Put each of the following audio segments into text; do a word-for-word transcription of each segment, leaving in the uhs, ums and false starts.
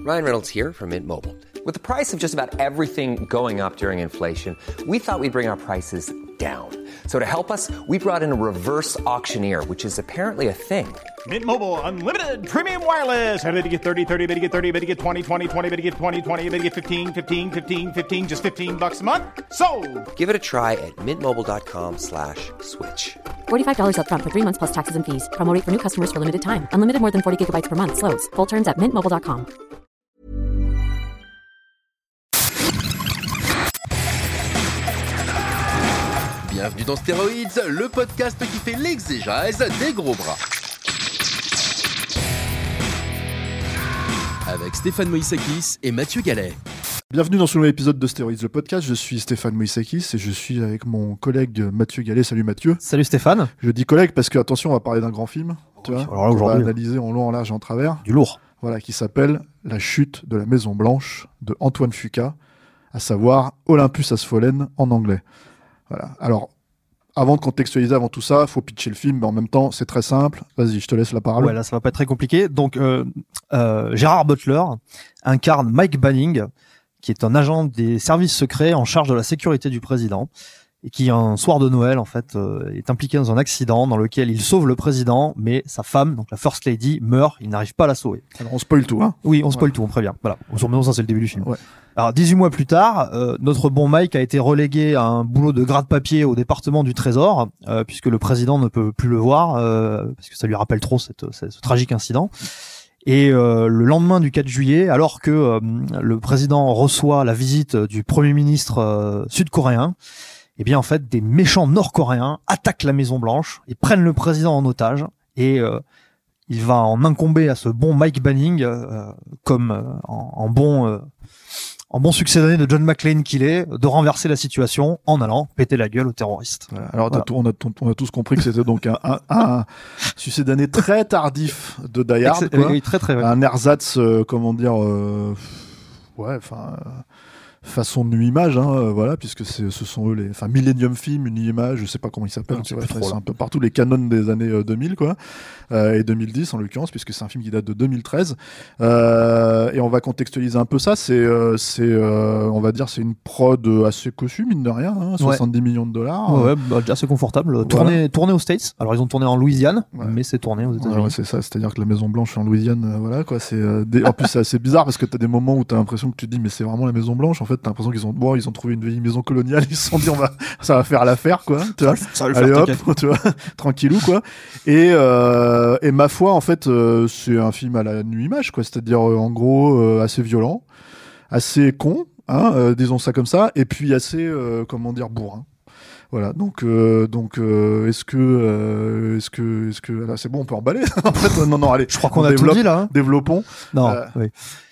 Ryan Reynolds here from Mint Mobile. With the price of just about everything going up during inflation, we thought we'd bring our prices down. So to help us, we brought in a reverse auctioneer, which is apparently a thing. Mint Mobile Unlimited Premium Wireless. How to get thirty, thirty, how to get thirty, how to get twenty, twenty, twenty, how to get twenty, twenty, how to get fifteen, fifteen, fifteen, fifteen, just fifteen bucks a month? Sold! Give it a try at mintmobile.com slash switch. forty-five dollars up front for three months plus taxes and fees. Promo rate for new customers for limited time. Unlimited more than forty gigabytes per month. Slows full terms at mint mobile dot com. Bienvenue dans Stéroïdes, le podcast qui fait l'exégèse des gros bras. Avec Stéphane Moïsakis et Mathieu Gallet. Bienvenue dans ce nouvel épisode de Stéroïdes, le podcast. Je suis Stéphane Moïsakis et je suis avec mon collègue Mathieu Gallet. Salut Mathieu. Salut Stéphane. Je dis collègue parce que, attention, on va parler d'un grand film. Tu oui, vois, alors là, on va aujourd'hui, analyser en long, en large et en travers. Du lourd. Voilà, qui s'appelle La chute de la Maison Blanche de Antoine Fuqua, à savoir Olympus Has Fallen en anglais. Voilà. Alors, avant de contextualiser, avant tout ça, il faut pitcher le film, mais en même temps, c'est très simple. Vas-y, je te laisse la parole. Ouais, là, ça va pas être très compliqué. Donc, euh, euh, Gérard Butler incarne Mike Banning, qui est un agent des services secrets en charge de la sécurité du président, et qui, un soir de Noël, en fait, euh, est impliqué dans un accident dans lequel il sauve le président, mais sa femme, donc la First Lady, meurt. Il n'arrive pas à la sauver. Alors, on spoil tout, hein. Oui, on spoil ouais. tout, on prévient. Voilà. Maintenant, ça, c'est le début du film. Ouais. Alors, dix-huit mois plus tard, euh, notre bon Mike a été relégué à un boulot de gratte-papier au département du Trésor, euh, puisque le président ne peut plus le voir, euh, parce que ça lui rappelle trop cette, cette, ce tragique incident. Et euh, le lendemain du quatre juillet, alors que euh, le président reçoit la visite du premier ministre euh, sud-coréen, eh bien en fait des méchants nord-coréens attaquent la Maison Blanche et prennent le président en otage. Et euh, il va en incomber à ce bon Mike Banning, euh, comme euh, en, en bon euh, en bon succédané de John McClane qu'il est, de renverser la situation en allant péter la gueule aux terroristes. Voilà. Alors, voilà. tout, on, a, on a tous compris que c'était donc un, un, un succédané très tardif de Die Hard, quoi. Oui, très très. Ouais. Un ersatz, euh, comment dire, euh, ouais, enfin. Euh, façon de New Image, hein, euh, voilà, puisque c'est, ce sont eux les, enfin Millennium Film, New Image, je sais pas comment ils s'appellent, c'est, vrai, c'est un peu partout les canons des années euh, deux mille, quoi, euh, et deux mille dix en l'occurrence, puisque c'est un film qui date de deux mille treize, euh, et on va contextualiser un peu ça. C'est, euh, c'est, euh, on va dire, c'est une prod assez cossue, mine de rien, hein, soixante-dix ouais. millions de dollars. Ouais, ouais bah, assez confortable. Voilà. Tourné, tourné aux States. Alors ils ont tourné en Louisiane, ouais. mais c'est tourné aux États-Unis. Ouais, ouais, c'est ça, c'est-à-dire que la Maison Blanche en Louisiane, euh, voilà, quoi. C'est, euh, des... en plus c'est assez bizarre parce que t'as des moments où t'as l'impression que tu te dis mais c'est vraiment la Maison Blanche. En fait, t'as l'impression qu'ils ont, bon, ils ont trouvé une vieille maison coloniale, ils se sont dit on va, ça va faire l'affaire, quoi. Tu vois, ça va le allez faire, hop, tu vois, tranquillou, quoi. Et euh, et ma foi, en fait, euh, c'est un film à la New Image, quoi. C'est-à-dire euh, en gros euh, assez violent, assez con, hein, euh, disons ça comme ça, et puis assez, euh, comment dire, bourrin. Voilà, donc euh, donc euh, est-ce que euh, est-ce que est-ce que là c'est bon, on peut emballer. En fait, non non, allez, je crois qu'on a développe, tout dit là. Hein. Développons. Non. Euh, oui.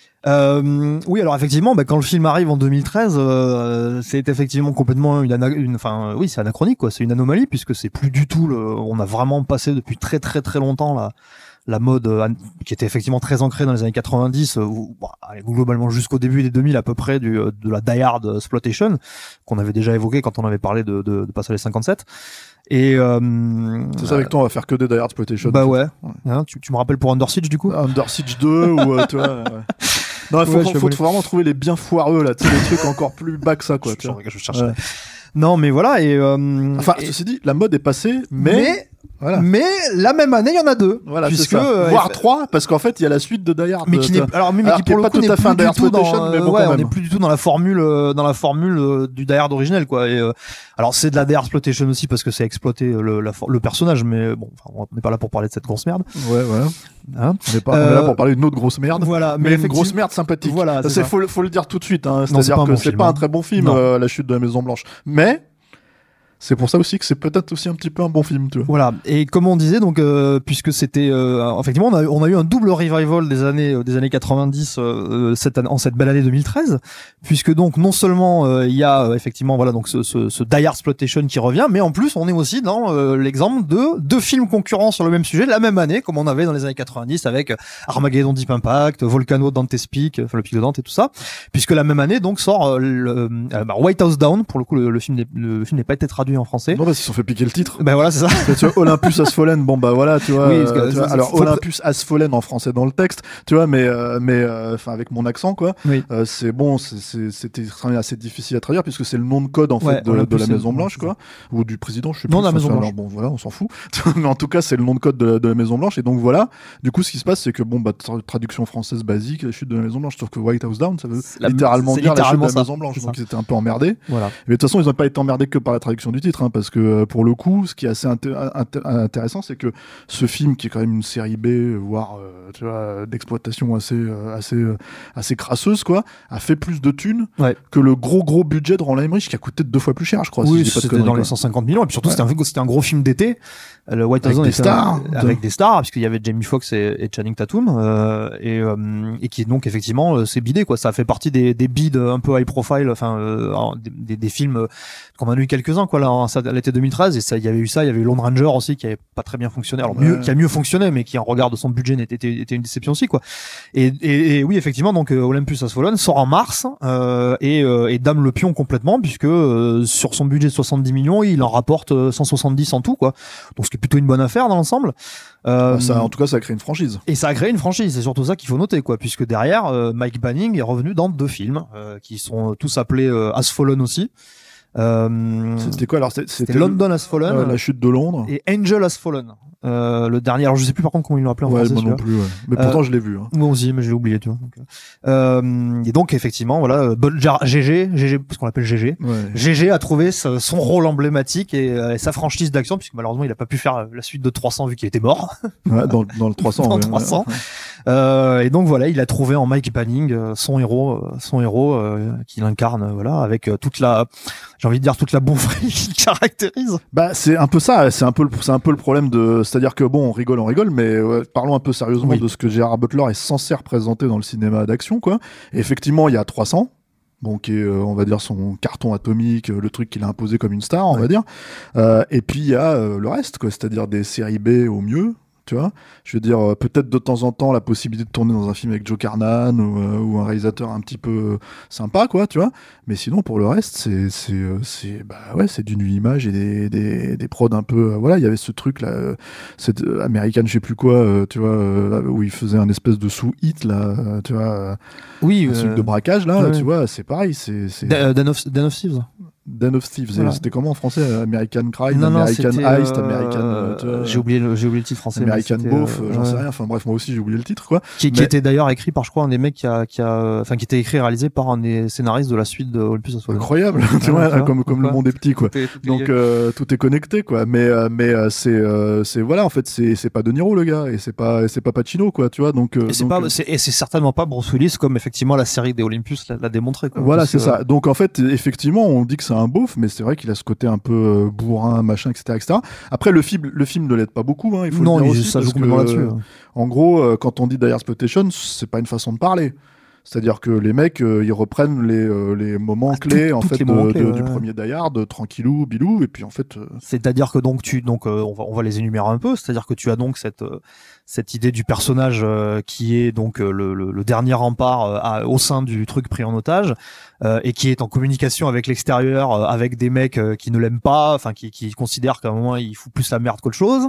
Euh, oui, alors effectivement, bah, quand le film arrive en deux mille treize, euh, c'est effectivement complètement une, ana- une, enfin, oui, c'est anachronique, quoi. C'est une anomalie puisque c'est plus du tout. Le, on a vraiment passé depuis très très très longtemps la la mode euh, qui était effectivement très ancrée dans les années quatre-vingt-dix, euh, ou bah, globalement jusqu'au début des deux mille à peu près du euh, de la Die Hard exploitation qu'on avait déjà évoqué quand on avait parlé de de, de Passager cinquante-sept. Et euh, c'est ça, avec toi on va faire que des Die Hard exploitation. Bah ouais. ouais. Hein, tu, tu me rappelles pour Under Siege du coup. Under Siege deux ou euh, tu vois. Ouais. Non, il faut, ouais, faut, faut, faut vraiment trouver les bien foireux là, tu sais, les trucs encore plus bas que ça, quoi. Je, je, je cherche. Ouais. Non, mais voilà, et euh, enfin, et... ceci dit, la mode est passée, mais, mais voilà. Mais la même année, il y en a deux, voilà, puisque euh, voire trois, parce qu'en fait, il y a la suite de Die Hard. Mais qui n'est, alors, mais, mais alors, qui pour qui le coup n'est tout à fait plus du tout dans, mais bon, ouais, quand on même. n'est plus du tout dans la formule, dans la formule du Die Hard originel, quoi. Et euh, alors, c'est de la Die Hard exploitation aussi parce que c'est exploité le, la, le personnage, mais bon, enfin, on n'est pas là pour parler de cette grosse merde. Ouais, voilà. Hein on n'est pas, euh, on est là pour parler d'une autre grosse merde. Voilà, mais, mais une grosse merde sympathique. Voilà, c'est, c'est c'est faut, faut le dire tout de suite. Hein. Non, c'est-à-dire c'est que bon c'est film, pas hein. un très bon film, euh, La Chute de la Maison Blanche, mais c'est pour ça aussi que c'est peut-être aussi un petit peu un bon film, tu vois. Voilà. Et comme on disait, donc, euh, puisque c'était, euh, effectivement, on a, on a eu un double revival des années, euh, des années quatre-vingt-dix, euh, cette, en cette belle année deux mille treize, puisque donc, non seulement, euh, il y a, euh, effectivement, voilà, donc, ce, ce, ce Die Hard exploitation qui revient, mais en plus, on est aussi dans, euh, l'exemple de deux films concurrents sur le même sujet, la même année, comme on avait dans les années quatre-vingt-dix avec Armageddon Deep Impact, Volcano, Dante's Peak, enfin, le Pic de Dante et tout ça, puisque la même année, donc, sort, euh, le, euh, bah, White House Down, pour le coup, le, le film n'est, le film n'est pas été traduit traduit en français. Non, parce qu'ils se sont fait piquer le titre. Ben voilà, c'est ça. Tu vois, Olympus Has Fallen, bon bah voilà, tu vois. Oui, euh, parce que tu vois, c'est- alors faut- Olympus Has Fallen en français dans le texte, tu vois, mais euh, mais enfin avec mon accent quoi. Oui. Euh, c'est bon, c'est- c'est- c'était assez difficile à traduire puisque c'est le nom de code en Ouais, fait de, Olympus, de la c'est- Maison ouais, Blanche c'est quoi, ou du président, je sais Non, plus. de la enfin, Maison c'est- Blanche. alors, bon voilà, on s'en fout. mais en tout cas, c'est le nom de code de la, de la Maison Blanche et donc voilà. Du coup, ce qui se passe, c'est que bon bah tra- traduction française basique, la chute de la Maison Blanche, sauf que White House Down, ça veut La- littéralement c'est dire littéralement la chute de la ça. Maison Blanche. C'est Donc ça. ils étaient un peu emmerdés. Voilà. Mais de toute façon, ils n'ont pas été emmerdés que par la traduction du titre, hein, parce que euh, pour le coup, ce qui est assez inté- inté- intéressant, c'est que ce film, qui est quand même une série B, euh, voire euh, tu vois, d'exploitation assez, euh, assez, euh, assez crasseuse, quoi, a fait plus de thunes Ouais. que le gros gros budget de Roland Emmerich, qui a coûté deux fois plus cher, je crois. si Oui, je dis pas de c'était conneries, dans quoi. les cent cinquante millions. Et puis surtout, Ouais. c'était un, c'était un gros film d'été. Euh, Le White House Avec Down des était un- stars. avec des stars, puisqu'il y avait Jamie Foxx et, et Channing Tatum, euh, et, euh, et qui donc effectivement euh, c'est bidé quoi. Ça fait partie des, des bids un peu high profile, enfin euh, en- des, des, des films euh, qu'on en a eu quelques-uns quoi là, en, ça, à l'été deux mille treize. Et ça, il y avait eu ça, il y avait eu Lone Ranger aussi qui avait pas très bien fonctionné. Alors mieux, Ouais. qui a mieux fonctionné, mais qui en regard de son budget n'était était, était une déception aussi quoi. Et, et, et oui effectivement donc euh, Olympus Has Fallen sort en mars euh, et, euh, et dame le pion complètement puisque euh, sur son budget de soixante-dix millions, il en rapporte euh, cent soixante-dix en tout quoi. Donc ce qui est plutôt une bonne affaire dans l'ensemble. Euh, Bah, ça, en tout cas, ça a créé une franchise. et ça a créé une franchise, c'est surtout ça qu'il faut noter, quoi, puisque derrière, euh, Mike Banning est revenu dans deux films, euh, qui sont tous appelés euh, Has Fallen aussi. Euh, C'était quoi alors C'était C'était c'était London Has Fallen euh, la chute de Londres. et Angel Has Fallen. Euh, le dernier, alors je sais plus par contre comment ils l'ont appelé en Ouais, français. moi non celui-là. plus. Ouais. Mais pourtant, je l'ai vu. Hein. Moi aussi, mais je l'ai oublié, tu vois. Donc, euh, et donc effectivement, voilà, Bon- G G, G G, parce qu'on l'appelle G G. Ouais. G G a trouvé sa- son rôle emblématique et, euh, et sa franchise d'action, puisque malheureusement il a pas pu faire la suite de trois cents vu qu'il était mort. Ouais, dans, dans le trois cents. Dans ouais, trois cents. ouais. Euh, et donc voilà, il a trouvé en Mike Banning euh, son héros, euh, son héros euh, qu'il incarne, euh, voilà, avec euh, toute la, j'ai envie de dire toute la boufferie qui le caractérise. Bah, c'est un peu ça, c'est un peu le, c'est un peu le problème de, c'est-à-dire que bon, on rigole, on rigole, mais ouais, parlons un peu sérieusement Oui. de ce que Gérard Butler est censé représenter dans le cinéma d'action, quoi. Et effectivement, il y a trois cents, bon, qui est, euh, on va dire, son carton atomique, euh, le truc qu'il a imposé comme une star, on Ouais. va dire. Euh, et puis il y a euh, le reste, quoi, c'est-à-dire des séries B au mieux. Tu vois, je veux dire, euh, peut-être de temps en temps la possibilité de tourner dans un film avec Joe Carnahan ou, euh, ou un réalisateur un petit peu euh, sympa, quoi, tu vois. Mais sinon, pour le reste, c'est, c'est, euh, c'est, bah ouais, c'est du nu image et des, des, des prods un peu. Euh, voilà, il y avait ce truc là, euh, cette euh, American, je sais plus quoi, euh, tu vois, euh, où il faisait un espèce de sous-hit là, euh, tu vois, euh, Oui, un truc de braquage là, ouais. tu vois, c'est pareil, c'est, c'est Dan of, Dan of Thieves. Den of Thieves. Voilà. C'était comment en français? American Crime, Non, non, American c'était, Heist, euh, American. euh, tu vois, j'ai oublié le, j'ai oublié le titre français. mais American c'était, Beauf, euh, j'en ouais. sais rien. Enfin bref, moi aussi j'ai oublié le titre, quoi. Qui, qui Mais- était d'ailleurs écrit par, je crois, un des mecs qui a, qui a, enfin, qui était écrit et réalisé par un des scénaristes de la suite de Olympus Has Fallen. Incroyable, tu Ouais, vois, tu vois, comme, comme le ouais. monde est petit, quoi. Tout est- tout est Donc lié. euh, tout est connecté, quoi. Mais euh, mais euh, c'est euh, c'est voilà, en fait, c'est c'est pas De Niro le gars, et c'est pas c'est pas Pacino, quoi. Tu vois, donc. euh, Et c'est donc, pas, euh, c'est, et c'est certainement pas Bruce Willis comme effectivement la série des Olympus l'a, l'a démontré. Quoi, Voilà, Parce c'est que, ça. Donc en fait, effectivement, on dit que c'est un beauf, mais c'est vrai qu'il a ce côté un peu euh, bourrin, machin, et cetera, et cetera. Après, le film, le film ne l'aide pas beaucoup, hein, il faut non, le dire il- aussi, ça joue parce que, complètement là-dessus. euh, hein. En gros, euh, quand on dit Die Hard Exploitation, c'est pas une façon de parler. C'est-à-dire que les mecs, euh, ils reprennent les, euh, les moments Ah, clés tout- en toutes fait les de- moments de- clés, ouais, du ouais. premier Die Hard, euh, tranquillou, bilou, et puis en fait, euh, C'est-à-dire que donc tu donc euh, on va on va les énumérer un peu. C'est-à-dire que tu as donc cette euh, cette idée du personnage euh, qui est donc euh, le, le, le dernier rempart euh, à- au sein du truc pris en otage euh, et qui est en communication avec l'extérieur, euh, avec des mecs euh, qui ne l'aiment pas, enfin qui qui considèrent qu'à un moment il fout plus la merde qu'autre chose.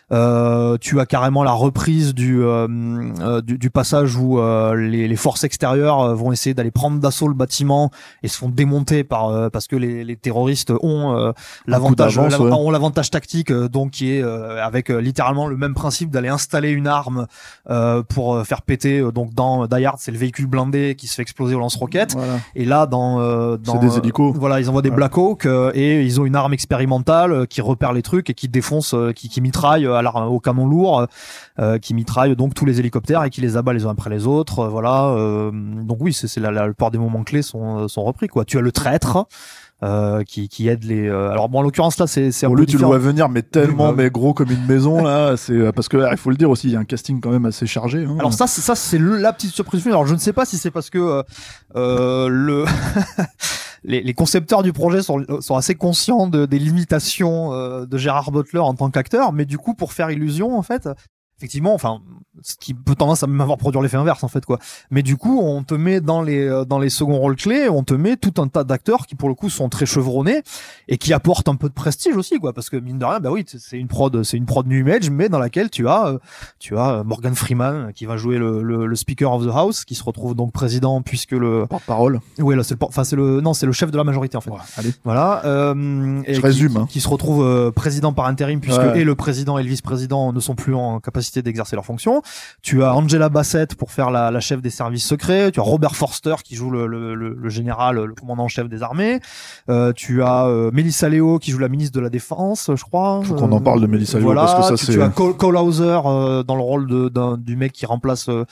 Euh, tu as carrément la reprise du euh, euh, du, du passage où euh, les, les forces extérieures euh, vont essayer d'aller prendre d'assaut le bâtiment et se font démonter par euh, parce que les, les terroristes ont euh, l'avantage d'avance, l'av- ouais. ont l'avantage tactique euh, donc qui est euh, avec euh, littéralement le même principe d'aller installer une arme euh, pour euh, faire péter euh, donc dans Die Hard c'est le véhicule blindé qui se fait exploser au lance-roquettes voilà. et là dans euh, dans C'est des euh, hélicos. voilà ils envoient des Ouais. Black Hawk euh, et ils ont une arme expérimentale euh, qui repère les trucs et qui défonce euh, qui, qui mitraille euh, à la- au canon lourd euh, qui mitraille donc tous les hélicoptères et qui les abat les uns après les autres euh, voilà euh, donc oui c'est c'est la, la plupart des moments clés sont sont repris quoi. Tu as le traître euh, qui qui aide les euh, alors bon en l'occurrence là c'est c'est un Pour peu lui, tu le différent. vois venir, mais tellement, Oui, bah, mais gros comme une maison, là. C'est euh, parce que là, il faut le dire aussi, il y a un casting quand même assez chargé. Hein. Alors ça, c'est ça, c'est le- la petite surprise du film. Alors je ne sais pas si c'est parce que euh, euh, le les, les concepteurs du projet sont, sont assez conscients de, des limitations euh, de Gérard Butler en tant qu'acteur, mais du coup pour faire illusion en fait. effectivement, enfin, ce qui peut tendance à même avoir produire l'effet inverse en fait quoi. Mais du coup, on te met dans les dans les seconds rôles clés, on te met tout un tas d'acteurs qui pour le coup sont très chevronnés et qui apportent un peu de prestige aussi quoi, parce que mine de rien, bah oui, c'est une prod, c'est une prod New Image, mais dans laquelle tu as tu as Morgan Freeman qui va jouer le, le, le Speaker of the House, qui se retrouve donc président puisque le porte-parole. Oui, là c'est le enfin c'est le non c'est le chef de la majorité en fait. Ouais, allez. Voilà. Euh, et Je qui, résume. Qui, hein. qui se retrouve euh, président par intérim puisque ouais. et le président et le vice-président ne sont plus en capacité d'exercer leurs fonctions. Tu as Angela Bassett pour faire la, la chef des services secrets. Tu as Robert Forster qui joue le, le, le, le général, le commandant en chef des armées. Euh, tu as euh, Melissa Leo qui joue la ministre de la Défense, je crois. Faut qu'on en parle de Melissa Leo voilà, parce que ça tu, c'est. Tu as Cole, Cole Hauser euh, dans le rôle de, d'un, du mec qui remplace euh,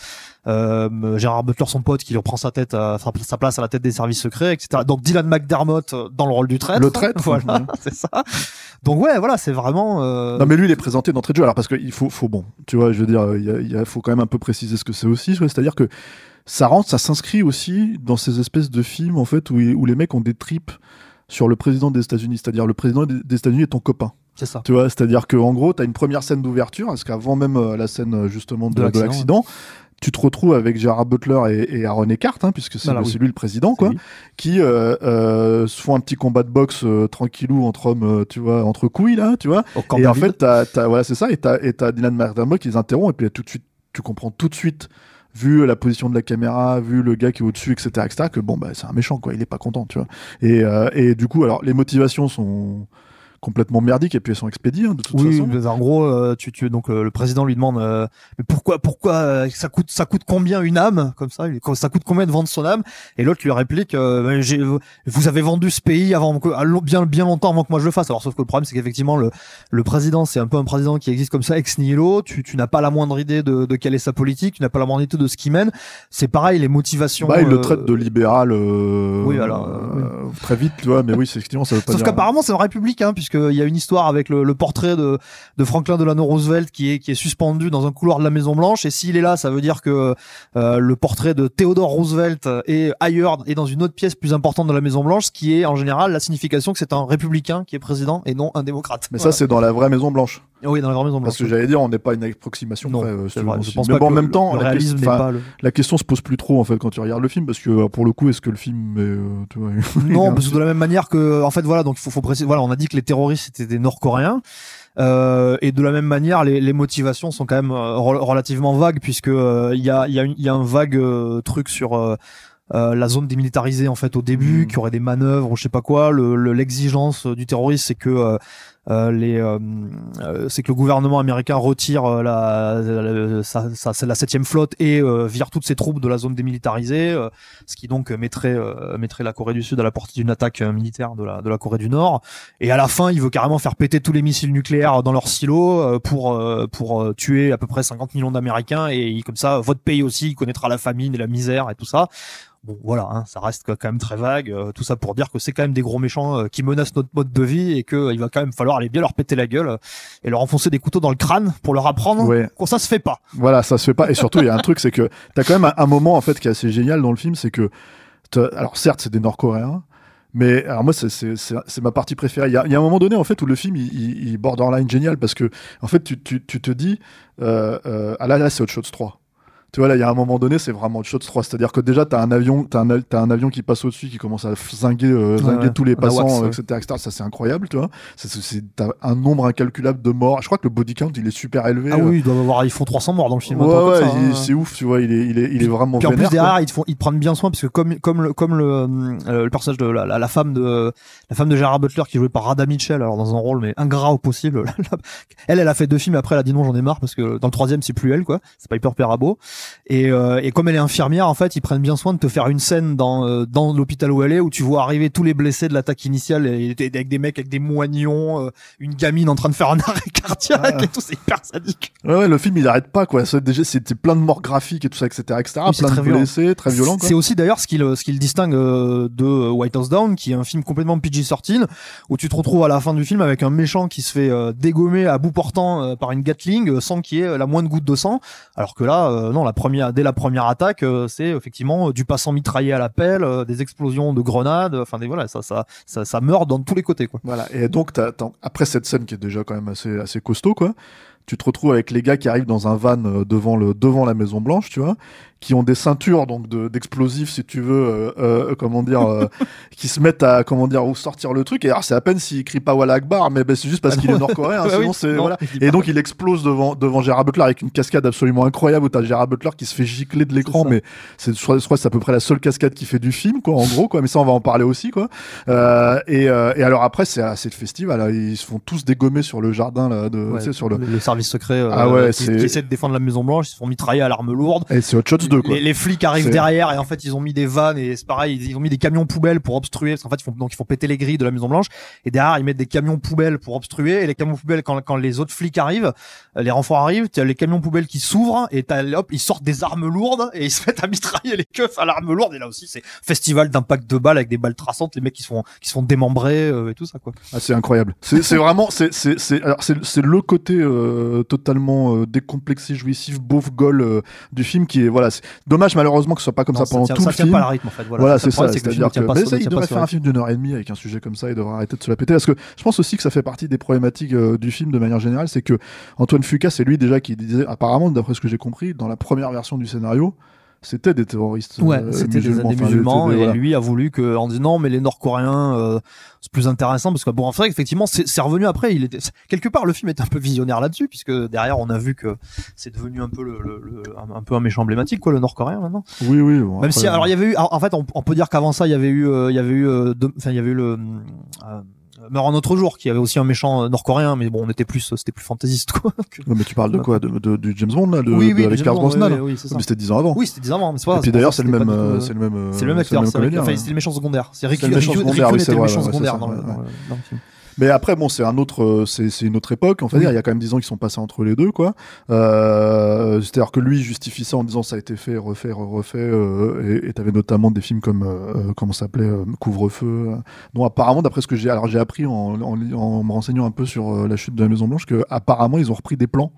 euh, Gérard Butler, son pote, qui reprend sa tête, à, sa place à la tête des services secrets, et cetera. Donc Dylan McDermott dans le rôle du traître. Le traître. Voilà, c'est ça. Donc ouais, voilà, c'est vraiment. Euh... Non mais lui il est présenté d'entrée de jeu. Alors parce qu'il faut, faut bon, tu vois, je veux dire, il y a, il y a, faut quand même un peu préciser ce que c'est aussi. C'est-à-dire que ça rentre, ça s'inscrit aussi dans ces espèces de films en fait où, où les mecs ont des tripes sur le président des États-Unis. C'est-à-dire le président des États-Unis est ton copain. C'est ça. Tu vois, c'est-à-dire que en gros, t'as une première scène d'ouverture, parce qu'avant même euh, la scène justement de, de l'accident. De l'accident ouais. Tu te retrouves avec Gérard Butler et, et Aaron Eckhart, hein, puisque c'est, voilà, le, oui. c'est lui le président, quoi, lui. qui euh, euh, se font un petit combat de boxe euh, tranquillou entre hommes, euh, tu vois, entre couilles là, tu vois. Et en fait, t'as, t'as, voilà, c'est ça, et t'as, et t'as Dylan McDermott qui les interrompt, et puis tout de suite, tu comprends tout de suite, vu la position de la caméra, vu le gars qui est au-dessus, et cetera, et cetera, que bon, bah, c'est un méchant, quoi, il est pas content, tu vois. Et, euh, et du coup, alors, les motivations sont complètement merdiques et puis elles sont expédiées hein, de toute oui, façon. Oui, en gros, euh, tu, tu donc euh, le président lui demande euh, mais pourquoi, pourquoi euh, ça coûte, ça coûte combien une âme comme ça, ça coûte combien de vendre son âme? Et l'autre lui réplique euh, j'ai, vous avez vendu ce pays avant que, bien, bien longtemps avant que moi je le fasse. Alors sauf que le problème c'est qu'effectivement le, le président c'est un peu un président qui existe comme ça ex nihilo. Tu, tu n'as pas la moindre idée de, de quelle est sa politique, tu n'as pas la moindre idée de ce qu'il mène. C'est pareil les motivations. Bah il euh, le traite de libéral. Euh, oui alors euh, oui. Très vite, tu vois. Mais oui, c'est effectivement ça veut pas sauf dire... qu'apparemment c'est un républicain puisque il y a une histoire avec le, le portrait de, de Franklin Delano Roosevelt qui est, qui est suspendu dans un couloir de la Maison Blanche, et s'il est là, ça veut dire que euh, le portrait de Theodore Roosevelt est ailleurs et dans une autre pièce plus importante de la Maison Blanche, ce qui est en général la signification que c'est un républicain qui est président et non un démocrate. Mais voilà. Ça, c'est dans la vraie Maison Blanche. Oui, dans la vraie Maison Blanche. Parce que j'allais dire, on n'est pas une approximation non, près. Euh, c'est vrai, je pense mais pas bon, que en même le, temps, le la, réalisme question, n'est pas le... la question se pose plus trop en fait quand tu regardes le film, parce que pour le coup, est-ce que le film est, euh, tu vois, non, parce que de la même manière que, en fait, voilà, donc il faut, faut préciser. Voilà, on a dit que les terroristes étaient des Nord-Coréens. Euh, et de la même manière, les, les motivations sont quand même euh, relativement vagues, puisque il euh, y a, y a, y a un vague euh, truc sur euh, euh, la zone démilitarisée en fait au début, mmh. qui aurait des manœuvres ou je sais pas quoi. Le, le, l'exigence du terroriste, c'est que euh, Euh, les, euh, euh, c'est que le gouvernement américain retire euh, la, la, sa, sa, sa, la septième flotte et euh, vire toutes ses troupes de la zone démilitarisée, euh, ce qui donc mettrait, euh, mettrait la Corée du Sud à la portée d'une attaque euh, militaire de la, de la Corée du Nord. Et à la fin, il veut carrément faire péter tous les missiles nucléaires dans leurs silos euh, pour, euh, pour euh, tuer à peu près cinquante millions d'Américains, et comme ça, votre pays aussi, il connaîtra la famine et la misère et tout ça. Bon, voilà, hein, ça reste quand même très vague. Euh, tout ça pour dire que c'est quand même des gros méchants euh, qui menacent notre mode de vie, et que euh, il va quand même falloir aller bien leur péter la gueule euh, et leur enfoncer des couteaux dans le crâne pour leur apprendre ouais. que ça se fait pas. Voilà, ça se fait pas. Et surtout, il y a un truc, c'est que t'as quand même un, un moment en fait qui est assez génial dans le film, c'est que, alors certes, c'est des Nord-Coréens. Mais alors moi c'est, c'est, c'est, c'est ma partie préférée. Il y, a, il y a un moment donné en fait où le film il, il, il borderline génial, parce que en fait tu, tu, tu te dis euh, euh, ah là là c'est Hot Shots trois. Tu vois, là, il y a un moment donné, c'est vraiment Hot Shots trois. C'est-à-dire que déjà, t'as un avion, t'as un, t'as un avion qui passe au-dessus, qui commence à zinguer, euh, zinguer ouais, ouais. tous les passants, wax, ouais. et cetera, et cetera. Ça, c'est incroyable, tu vois. C'est, c'est, c'est, t'as un nombre incalculable de morts. Je crois que le body count, il est super élevé. Ah euh. oui, ils doivent avoir, ils font trois cents morts dans le film. Ouais, ouais, ça, il, hein. c'est ouf, tu vois, il est, il est, il est vraiment puis, puis vénère. En plus, derrière, ils te font, ils te prennent bien soin, parce que comme, comme le, comme le, euh, le personnage de la, la, la femme de, la femme de Gerard Butler, qui est jouée par Radha Mitchell, alors dans un rôle, mais ingrat au possible. elle, elle a fait deux films, après, elle a dit non, j'en ai marre, parce que dans le troisième, c'est plus elle, quoi. C'est Piper Perabo. Et, euh, et comme elle est infirmière, en fait, ils prennent bien soin de te faire une scène dans euh, dans l'hôpital où elle est, où tu vois arriver tous les blessés de l'attaque initiale, et, et avec des mecs avec des moignons, euh, une gamine en train de faire un arrêt cardiaque, ah. et tout, c'est hyper sadique. Ouais, ouais, le film il arrête pas, quoi. C'est, déjà, c'était plein de morts graphiques et tout ça, et cetera, et cetera. Oui, plein de blessés, violent. Très violent. Quoi. C'est aussi d'ailleurs ce qui le ce qui le distingue euh, de White House Down, qui est un film complètement P G treize, où tu te retrouves à la fin du film avec un méchant qui se fait euh, dégommer à bout portant euh, par une Gatling, euh, sans qu'il y ait la moindre goutte de sang, alors que là, euh, non, la première, dès la première attaque, euh, c'est effectivement du passant mitraillé à la pelle, euh, des explosions de grenades, enfin des voilà, ça ça ça ça meurt dans tous les côtés, quoi. Voilà. Et donc t'as, t'as, après cette scène qui est déjà quand même assez assez costaud, quoi, tu te retrouves avec les gars qui arrivent dans un van euh, devant le devant la Maison Blanche, tu vois, qui ont des ceintures donc de, d'explosifs si tu veux, euh, euh, comment dire, euh, qui se mettent à comment dire où sortir le truc. Et alors c'est à peine s'il crie pas Wallah Akbar, mais ben, c'est juste parce Ah qu'il non. est nord-coréen. Bah sinon oui, c'est non, voilà. il dit Et pas. donc il explose devant devant Gérard Butler avec une cascade absolument incroyable où t'as Gérard Butler qui se fait gicler de l'écran, C'est ça. mais c'est je crois, je crois que c'est à peu près la seule cascade qui fait du film quoi, en gros quoi. Mais ça on va en parler aussi quoi. Euh, et, euh, et alors après c'est c'est le festival. Là, ils se font tous dégommer sur le jardin là, de Ouais, tu sais, sur le. le, le service secret euh, Ah ouais, qui, c'est- qui essaie de défendre la Maison Blanche, ils se font mitrailler à l'arme lourde. Et c'est Hot Shots deux quoi. Les, les flics arrivent C'est- derrière et en fait ils ont mis des vannes et c'est pareil, ils ont mis des camions poubelles pour obstruer parce qu'en fait ils font donc ils font péter les grilles de la Maison Blanche et derrière ils mettent des camions poubelles pour obstruer et les camions poubelles quand quand les autres flics arrivent, euh, les renforts arrivent, t'as les camions poubelles qui s'ouvrent et t'as hop ils sortent des armes lourdes et ils se mettent à mitrailler les keufs à l'arme lourde et là aussi c'est festival d'impact de balles avec des balles traçantes, les mecs qui se font qui se font démembrer euh, et tout ça quoi. Ah, c'est incroyable. C'est, c'est vraiment, c'est, c'est, c'est, alors c'est, c'est le côté euh, totalement euh, décomplexé, jouissif, beauf, gaulle euh, du film qui est, voilà, c'est dommage malheureusement que ce soit pas comme Non, ça pendant tient, tout ça le tient film. pas le rythme en fait. Voilà, Voilà, ça, c'est le problème, ça. c'est que le C'est-à-dire film que, tient pas mais sur- ça, il tient pas devrait sur faire le un film d'une heure et demie avec un sujet comme ça. Il devrait arrêter de se la péter parce que je pense aussi que ça fait partie des problématiques euh, du film de manière générale, c'est que Antoine Fuqua, c'est lui déjà qui disait, apparemment, d'après ce que j'ai compris, dans la première version du scénario, c'était des terroristes. Ouais, euh, c'était des, des enfin, musulmans c'était des- et voilà. lui a voulu que en disant non mais les Nord-Coréens euh, c'est plus intéressant parce que bon en fait effectivement c'est, c'est revenu après il était quelque part le film est un peu visionnaire là-dessus puisque derrière on a vu que c'est devenu un peu le, le, le- un, un peu un méchant emblématique quoi le Nord-Coréen maintenant. Oui, oui. Bon, Même après, si alors il y avait eu en en fait on, on peut dire qu'avant ça il y avait eu euh, il y avait eu euh, deux- enfin il y avait eu le euh, Meurt un autre jour qui avait aussi un méchant euh, Nord-Coréen mais bon on était plus c'était plus fantaisiste quoi. que- Ouais, mais tu parles de quoi, de, de- du James Bond là, de, oui de- oui avec James Pierce Bond, Brosnan. oui, oui, c'est ça. Mais c'était dix ans avant. Oui c'était dix ans mais c'est pas Et puis d'ailleurs, c'est le même, euh, c'est le même, euh, c'est le même acteur, c'est comédien, enfin, ouais. c'était le méchant secondaire. C'est Rick C'est le méchant Rick- secondaire, Rick oui, Yune c'est était le vrai, méchant ouais, c'est secondaire ça, dans, le, ouais, dans, ouais. le, dans le film. Mais après, bon, c'est un autre, euh, c'est, c'est une autre époque. On va Oui. dire, il y a quand même dix ans qui sont passés entre les deux, quoi. Euh, c'est-à-dire que lui justifie ça en disant ça a été fait, refait, refait. Euh, et t'avais notamment des films comme, euh, comment ça s'appelait, euh, Couvre-feu, euh, dont apparemment, d'après ce que j'ai, alors j'ai appris en, en, li- en me renseignant un peu sur euh, la chute de la Maison Blanche, que apparemment ils ont repris des plans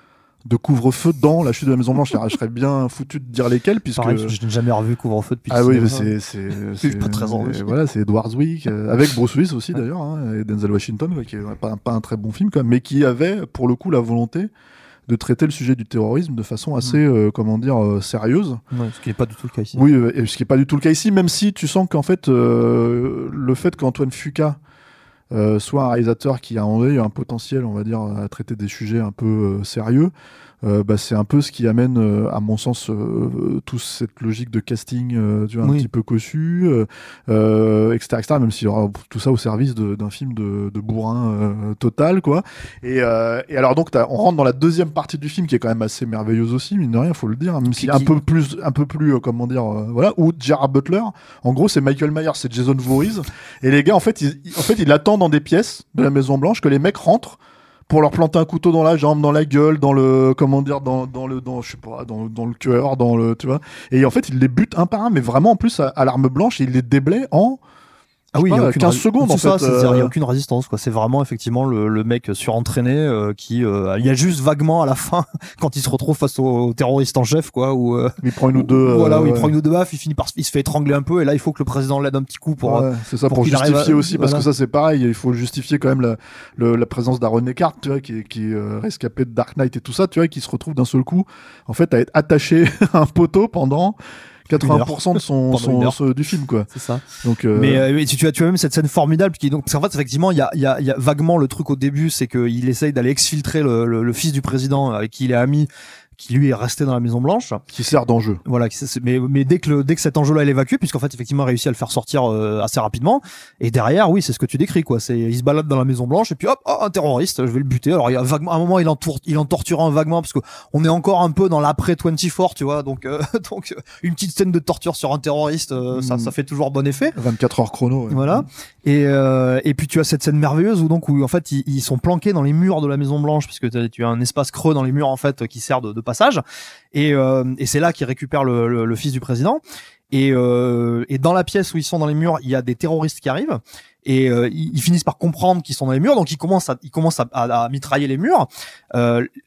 de couvre-feu dans la chute de la Maison Blanche. Alors, je serais bien foutu de dire lesquels, puisque. Pareil, je n'ai jamais revu Couvre-feu depuis. Ah le oui, cinéma. mais c'est c'est c'est pas très envie. euh, voilà, c'est Edward Zwick euh, avec Bruce Willis aussi d'ailleurs, hein, et Denzel Washington, ouais, qui est pas, pas un très bon film quand même, mais qui avait pour le coup la volonté de traiter le sujet du terrorisme de façon assez euh, comment dire euh, sérieuse. Ouais, ce qui n'est pas du tout le cas ici. Oui, euh, et ce qui est pas du tout le cas ici, même si tu sens qu'en fait euh, le fait qu'Antoine Fuqua euh, soit un réalisateur qui a en un potentiel, on va dire, à traiter des sujets un peu euh, sérieux. Euh, bah, c'est un peu ce qui amène, euh, à mon sens, euh, toute cette logique de casting, euh, tu vois, un Oui. petit peu cossu, euh, euh, et cetera, et cetera. Même s'il y aura tout ça au service de- d'un film de, de bourrin euh, total, quoi. Et, euh, et alors donc, t'as- on rentre dans la deuxième partie du film qui est quand même assez merveilleuse aussi, mine de rien, faut le dire, hein, même si Qui- un qui- peu plus, un peu plus, euh, comment dire, euh, voilà. Où Gerard Butler, en gros, c'est Michael Myers, c'est Jason Voorhees, et les gars, en fait, ils, ils- en fait, ils attendent dans des pièces de la Maison Blanche que les mecs rentrent pour leur planter un couteau dans la jambe, dans la gueule, dans le, comment dire, dans, dans le, dans, je sais pas, dans, dans le cœur, dans le, tu vois. Et en fait, ils les butent un par un, mais vraiment, en plus, à, à l'arme blanche, et ils les déblaient en, Ah oui, il y a pas, aucune quinze ré- secondes, c'est en ça, fait, c'est-à-dire, il y a euh. aucune résistance, quoi. C'est vraiment, effectivement, le, le mec surentraîné, euh, qui, euh, il y a juste vaguement à la fin, quand il se retrouve face au, au terroriste en chef, quoi, où, euh, il prend une ou deux, voilà, où euh, il ouais. prend une ou deux baffes, il finit par, il se fait étrangler un peu, et là, il faut que le président l'aide un petit coup pour, Ouais, c'est ça, pour pour, qu'il arrive justifier à- aussi, parce voilà. que ça c'est pareil, il faut justifier quand même la, le- la présence d'Aaron Eckhart, tu vois, qui est, qui est euh, rescapé de Dark Knight et tout ça, tu vois, qui se retrouve d'un seul coup, en fait, à être attaché à un poteau pendant quatre-vingts pour cent de son, Pendant son, une heure. son- du film, quoi. c'est ça. Donc, euh, Mais euh, oui, tu, tu as tu as même cette scène formidable qui donc parce qu'en fait effectivement il y a il y a il y a vaguement le truc au début, c'est que il essaye d'aller exfiltrer le, le, le fils du président avec qui il est ami, qui lui est resté dans la Maison Blanche. qui sert d'enjeu. Voilà, qui- c'est- mais mais dès que le, dès que cet enjeu-là est évacué, puisqu'en fait effectivement il réussit à le faire sortir euh, assez rapidement, et derrière oui c'est ce que tu décris quoi, c'est il se balade dans la Maison Blanche et puis hop oh, un terroriste, je vais le buter. Alors il y a vaguement à un moment il en tour, il en torture un vaguement parce que on est encore un peu dans l'après vingt-quatre, tu vois, donc euh, donc euh, une petite scène de torture sur un terroriste, euh, ça Mm. ça fait toujours bon effet. vingt-quatre heures chrono. ouais. Voilà. Et euh, et puis tu as cette scène merveilleuse où donc où en fait ils, ils sont planqués dans les murs de la Maison Blanche puisque t'as- tu as un espace creux dans les murs en fait qui sert de, de passage. Et euh, et c'est là qu'ils récupèrent le, le, le fils du président. Et euh, et dans la pièce où ils sont dans les murs, il y a des terroristes qui arrivent. Et euh, ils, ils finissent par comprendre qu'ils sont dans les murs, donc ils commencent à ils commencent à, à, à mitrailler les murs. Euh,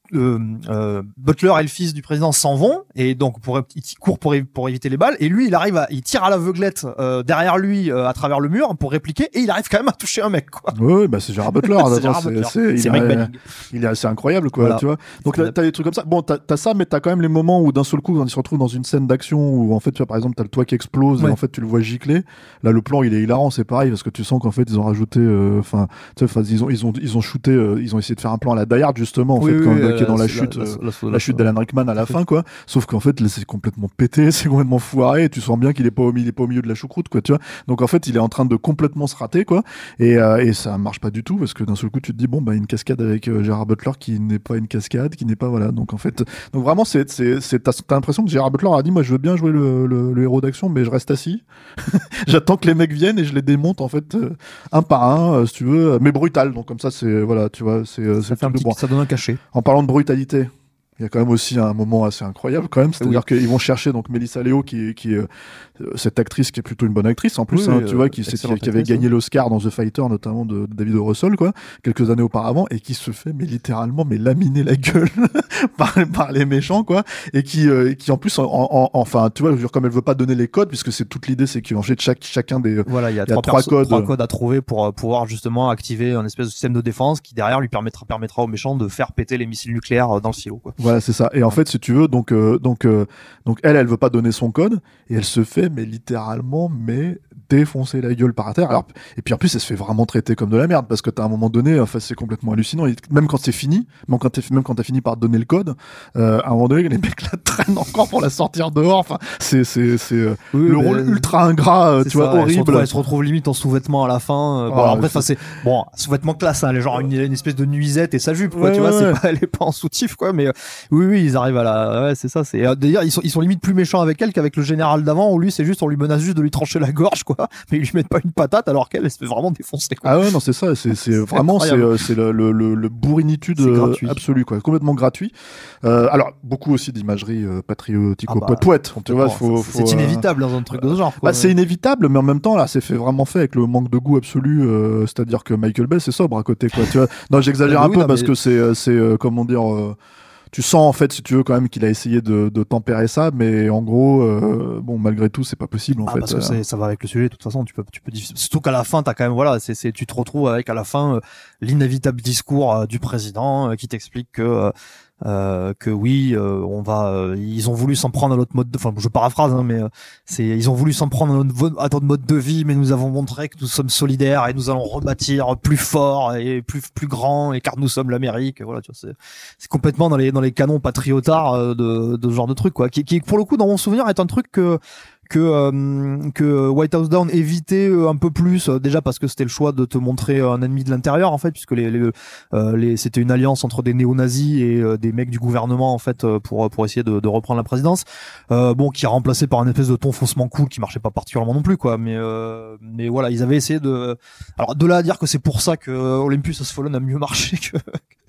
euh, euh, Butler et le fils du président s'en vont et donc pour il court pour pour éviter les balles et lui il arrive à il tire à l'aveuglette euh, derrière lui euh, à travers le mur pour répliquer et il arrive quand même à toucher un mec quoi. Oui, oui bah c'est Gérard Butler. c'est Gérard Butler. C'est, c'est il Mike est, Banning. Il est assez incroyable quoi, Voilà. tu vois. Donc là, t'as des trucs comme ça. Bon, t'as, t'as ça, mais t'as quand même les moments où d'un seul coup, quand il se retrouve dans une scène d'action où en fait, tu vois, par exemple, t'as le toit qui explose Ouais. et en fait, tu le vois gicler. Là, le plan, il est hilarant, c'est pareil parce que tu sens qu'en fait, ils ont rajouté, enfin, euh, tu sais, ils ont, ils ont, ils ont shooté, euh, ils ont essayé de faire un plan à la Die Hard justement, en Oui, fait, oui, quand, oui, qui est dans la, la chute, la, euh, la, la, la chute d'Alan Rickman à la fin, quoi. Sauf qu'en fait, là, c'est complètement pété, c'est complètement foiré. Et tu sens bien qu'il est pas au milieu, il est pas au milieu de la choucroute, quoi, tu vois. Donc en fait, il est en train de complètement se rater, quoi. Et, euh, et ça marche pas du tout parce que d'un seul coup, tu te dis bon, bah, une cascade avec euh, Gérard Butler qui n'est pas une cascade, qui n'est pas voilà. Donc en fait, donc vraiment, c'est, c'est, c'est t'as, t'as l'impression que Gérard Butler a dit moi, je veux bien jouer le, le, le héros d'action, mais je reste assis. J'attends que les mecs viennent et je les démonte en fait euh, un par un, euh, si tu veux, mais brutal. Donc comme ça, c'est voilà, tu vois, c'est, euh, ça, c'est fait un petit, bon. ça donne un cachet. En parlant de brutalité. Il y a quand même aussi un moment assez incroyable quand même, c'est-à-dire oui. qu'ils vont chercher donc Melissa Leo qui, qui euh, cette actrice qui est plutôt une bonne actrice en plus, oui, hein, euh, tu vois, qui, qui, qui avait actrice, gagné oui. l'Oscar dans The Fighter notamment de, de David O. Russell quoi, quelques années auparavant et qui se fait mais littéralement mais laminer la gueule par, par les méchants quoi, et qui, euh, qui en plus en, en, enfin tu vois, comme elle veut pas donner les codes puisque c'est toute l'idée c'est qu'en fait chaque chacun des voilà il y a, il y a trois, trois perso- codes trois codes à trouver pour pouvoir justement activer un espèce de système de défense qui derrière lui permettra permettra aux méchants de faire péter les missiles nucléaires dans le silo quoi. Voilà c'est ça et en fait si tu veux donc euh, donc euh, donc elle elle veut pas donner son code et elle se fait mais littéralement mais défoncer la gueule par terre. Alors et puis en plus elle se fait vraiment traiter comme de la merde parce que t'as un moment donné enfin c'est complètement hallucinant et même quand c'est fini même quand t'es même quand t'as fini par donner le code euh, à un moment donné les mecs la traînent encore pour la sortir dehors enfin c'est c'est c'est euh, oui, le mais rôle ultra ingrat euh, tu ça, vois elle horrible se, retrouve, elle se retrouve limite en sous-vêtements à la fin euh, bon ah, alors après c'est... c'est bon sous-vêtements classe hein, les genre une, une espèce de nuisette et sa jupe quoi ouais, tu ouais, vois ouais. c'est pas elle est pas en soutif quoi mais euh, oui oui ils arrivent à la ouais c'est ça c'est euh, d'ailleurs ils sont ils sont limite plus méchants avec elle qu'avec le général d'avant où lui c'est juste on lui menace juste de lui trancher la gorge quoi mais ils lui mettent pas une patate alors qu'elle elle se fait vraiment défoncer quoi. Ah ouais non c'est ça c'est, c'est, c'est vraiment c'est, euh, c'est le, le, le, le bourrinitude euh, absolue quoi complètement gratuit euh, alors beaucoup aussi d'imagerie euh, patriotico ah bah, poète tu vois faut, c'est, faut, c'est inévitable euh, dans un truc de ce genre quoi, bah, c'est inévitable mais en même temps là c'est fait vraiment fait avec le manque de goût absolu euh, c'est-à-dire que Michael Bay c'est sobre à côté quoi tu vois non j'exagère un oui, peu non, parce mais... que c'est c'est euh, comment dire euh, tu sens en fait si tu veux quand même qu'il a essayé de, de tempérer ça mais en gros euh, bon malgré tout c'est pas possible en ah, fait parce que c'est, ça va avec le sujet de toute façon tu peux tu peux surtout qu'à la fin t'as quand même voilà c'est, c'est tu te retrouves avec à la fin euh, l'inévitable discours euh, du président euh, qui t'explique que euh, Euh, que oui, euh, on va. Euh, ils ont voulu s'en prendre à notre mode. De, enfin, je paraphrase, hein, mais euh, c'est. Ils ont voulu s'en prendre à notre, à notre mode de vie, mais nous avons montré que nous sommes solidaires et nous allons rebâtir plus fort et plus plus grand, et car nous sommes l'Amérique. Voilà, tu vois, c'est c'est complètement dans les dans les canons patriotards euh, de de ce genre de truc, quoi. Qui qui pour le coup dans mon souvenir est un truc que que euh, que White House Down évitait un peu plus euh, déjà parce que c'était le choix de te montrer un ennemi de l'intérieur en fait puisque les les, euh, les c'était une alliance entre des néo-nazis et euh, des mecs du gouvernement en fait pour pour essayer de, de reprendre la présidence euh, bon qui est remplacé par une espèce de ton faussement cool qui marchait pas particulièrement non plus quoi mais euh, mais voilà ils avaient essayé de alors de là à dire que c'est pour ça que Olympus Has Fallen a mieux marché que